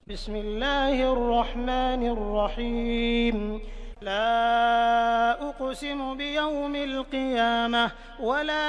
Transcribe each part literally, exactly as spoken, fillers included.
बिस्मिल्लाहिर्रहमानिर्रहीम ला उक़सिमु बियौमिल क़ियामह वला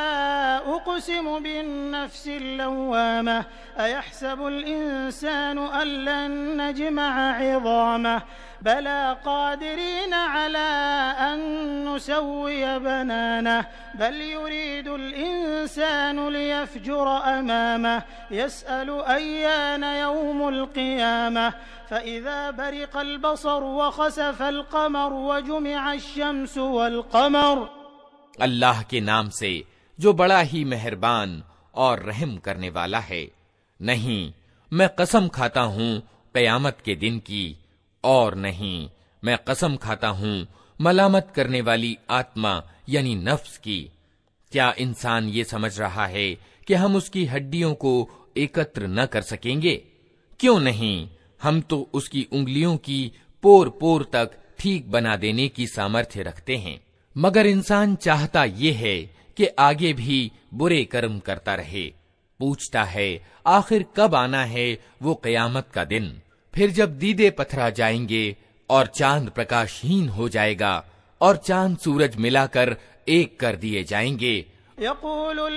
उक़सिमु बिन्नफ्सिल लव्वामह अयहसबुल इंसानु अल्लन नजमअ इज़ामह बला क़ादिरीन अला अन नुसव्विय बनानह बल युरीदुल इंसानु लियफ़्जुर अमामह यसअलु अय्यान यौमुल क़ियामह फ़इज़ा बरिक़ल बसर व ख़सफ़ल क़मर व जुमिअश शम्सु वल क़मर। अल्लाह के नाम से जो बड़ा ही मेहरबान और रहम करने वाला है। नहीं, मैं कसम खाता हूँ क़यामत के दिन की, और नहीं, मैं कसम खाता हूँ मलामत करने वाली आत्मा यानी नफ्स की। क्या इंसान ये समझ रहा है कि हम उसकी हड्डियों को एकत्र न कर सकेंगे? क्यों नहीं, हम तो उसकी उंगलियों की पोर पोर तक ठीक बना देने की सामर्थ्य रखते हैं। मगर इंसान चाहता ये है कि आगे भी बुरे कर्म करता रहे। पूछता है आखिर कब आना है वो क़यामत का दिन। फिर जब दीदे पथरा जाएंगे और चांद प्रकाशहीन हो जाएगा और चांद सूरज मिलाकर एक कर दिए जाएंगे। यक़ूलुल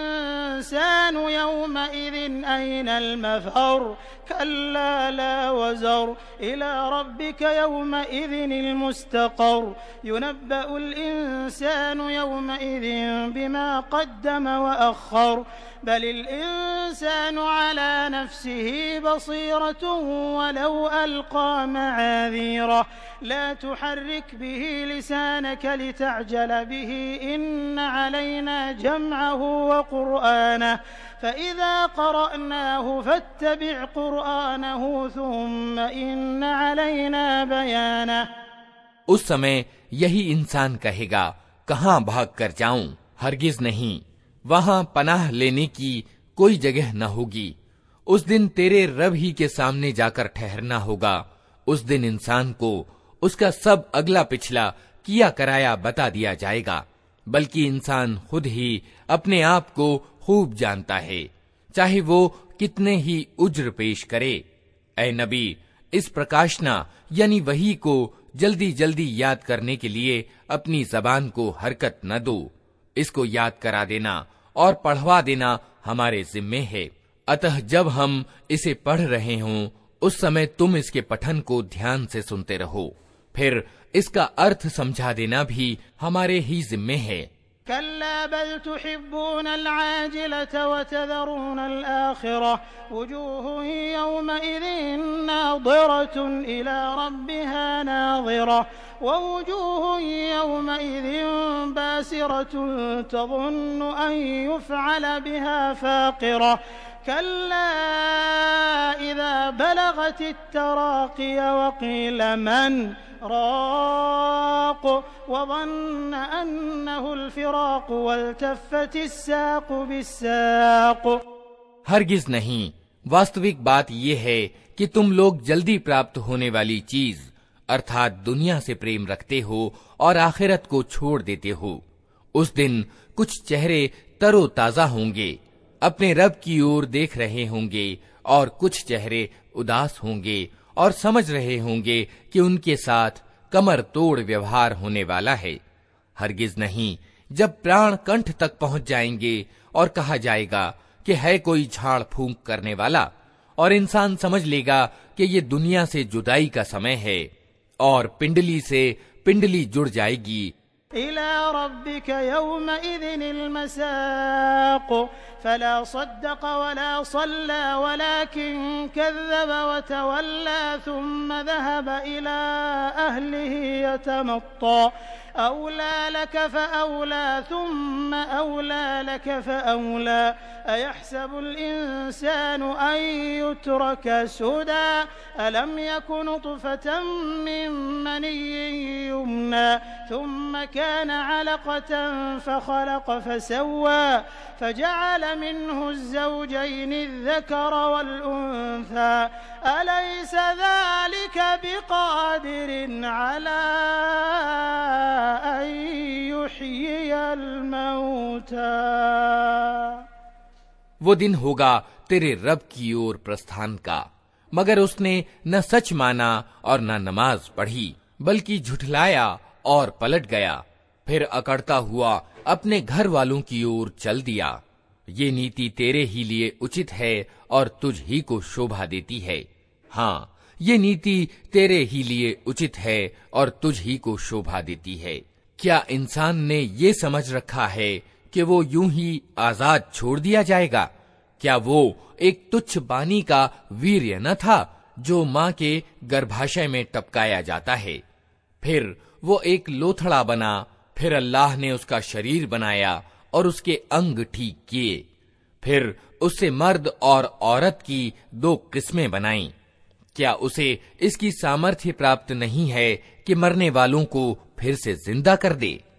इंसानु यौमइज़िन ऐनल मफ़र कल्ला ला वज़र इला रब्बिका यौमइज़िनिल मुस्तक़र युनब्बउल इंसानु यौमइज़िन बिमा क़द्दम व अख़्ख़र बलिल इंसानु अला नफ़्सिही बसीरतुन वलौ अलक़ा मआज़ीरह ला तुहर्रिक बिही लिसानक लितअजल बिही इन्न अलैना जमअहु व क़ुरआनह फ़इज़ा क़रअनाहु फ़त्तबिअ क़ुरआनहु थुम्मा इन्न अलैना बयानह। उस समय यही इंसान कहेगा, कहाँ भाग कर जाऊं? हरगिज नहीं, वहां पनाह लेने की कोई जगह न होगी। उस दिन तेरे रब ही के सामने जाकर ठहरना होगा। उस दिन इंसान को उसका सब अगला पिछला किया कराया बता दिया जाएगा। बल्कि इंसान खुद ही अपने आप को खूब जानता है, चाहे वो कितने ही उज्र पेश करे। ऐ नबी, इस प्रकाशना यानी वही को जल्दी जल्दी याद करने के लिए अपनी जबान को हरकत न दो। इसको याद करा देना और पढ़वा देना हमारे जिम्मे है। अतः जब हम इसे पढ़ रहे हों उस समय तुम इसके पठन को ध्यान से सुनते रहो। फिर इसका अर्थ समझा देना भी हमारे ही जिम्मे है। कल्ला बल तुहिब्बूनल आजिलत व तज़रूनल आखिरह वुजूहुन यौमइज़िन नाज़िरतुन इला रब्बिहा नाज़िरह व वुजूहुन यौमइज़िन बासिरतुन तज़ुन्नु अन युफ़अल बिहा फाक़िरह कल्ला इज़ा बलगतित तराक़िय व क़ील मन राक़ वज़न्न अन्नहुल फ़िराक़ वल्तफ़्फ़तिस साक़ बिस्साक़। हरगिज नहीं, वास्तविक बात यह है कि तुम लोग जल्दी प्राप्त होने वाली चीज अर्थात दुनिया से प्रेम रखते हो और आखिरत को छोड़ देते हो। उस दिन कुछ चेहरे तरोताजा होंगे, अपने रब की ओर देख रहे होंगे, और कुछ चेहरे उदास होंगे और समझ रहे होंगे कि उनके साथ कमर तोड़ व्यवहार होने वाला है। हरगिज नहीं, जब प्राण कंठ तक पहुंच जाएंगे और कहा जाएगा कि है कोई झाड़ फूंक करने वाला, और इंसान समझ लेगा कि ये दुनिया से जुदाई का समय है, और पिंडली से पिंडली जुड़ जाएगी। इला रब्बिका यौमइज़िनिल मसाक़ फला सद्दक़ वला सल्ला वलाकिन कज़्ज़ब व तवल्ला थुम्मा ज़हब इला अहलिही यतमत्ता औला लक फ़अौला थुम्मा औला लक फ़अौला अयहसबुल इंसानु अन युत्रक सुदा अलम यकुन नुत्फ़तन मिन मनिय्यिन युम्ना थुम्मा कान अलक़तन फ़ख़लक़ फ़सव्वा फ़जअल मिन्हु ज़ौजैनि الذكر والأنثى أليس ذلك بقادر على أن يحيي الموتى। वो दिन होगा तेरे रब की ओर प्रस्थान का, मगर उसने न सच माना और न नमाज पढ़ी, बल्कि झुठलाया और पलट गया, फिर अकड़ता हुआ अपने घर वालों की ओर चल दिया। ये नीति तेरे ही लिए उचित है और तुझ ही को शोभा देती है। हाँ, ये नीति तेरे ही लिए उचित है और तुझ ही को शोभा देती है। क्या इंसान ने ये समझ रखा है कि वो यूं ही आजाद छोड़ दिया जाएगा? क्या वो एक तुच्छ बानी का वीर्य न था जो माँ के गर्भाशय में टपकाया जाता है? फिर वो एक लोथड़ा बना, फिर अल्लाह ने उसका शरीर बनाया और उसके अंग ठीक किए, फिर उससे मर्द और औरत की दो किस्में बनाईं। क्या उसे इसकी सामर्थ्य प्राप्त नहीं है कि मरने वालों को फिर से जिंदा कर दे?